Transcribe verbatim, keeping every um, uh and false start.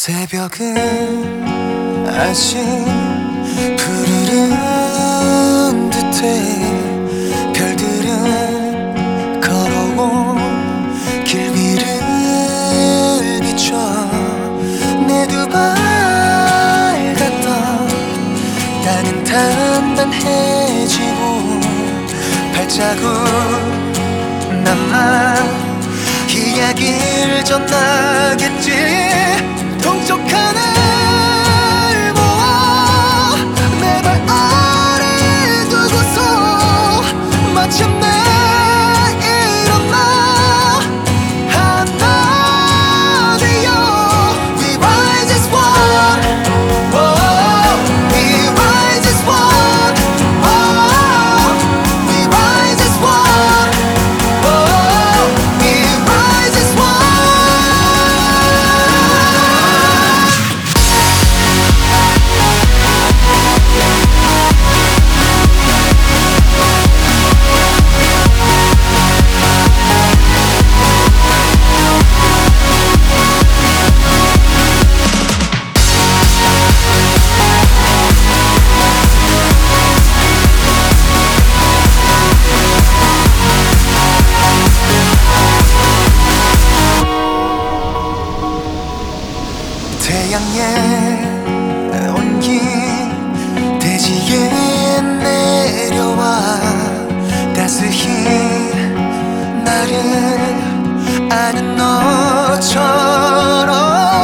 새벽은 아직 푸르른 듯해. 별들은 걸어온 길 위를 비춰. 내 두 발 같던 땅은 단단해지고 발자국 남아 이야기를 전하겠지. 동쪽 하늘 보아 내 발 아래 두고서 마침내 일어나 하나 되어 We rise as one. Whoa, we rise as one. Whoa, we rise as one. Whoa, we rise as one. 태양의 온기 대지에 내려와 따스히 나를 아는 너처럼